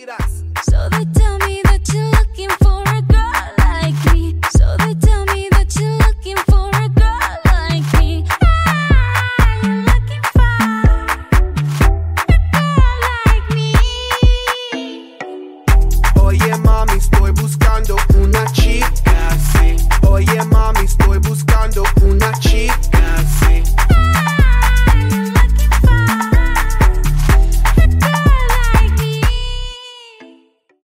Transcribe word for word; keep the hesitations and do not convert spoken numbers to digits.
So they tell me that you're looking for a girl like me. So they tell me that you're looking for a girl like me. Ah, you're looking for a girl like me. Oye mami, estoy buscando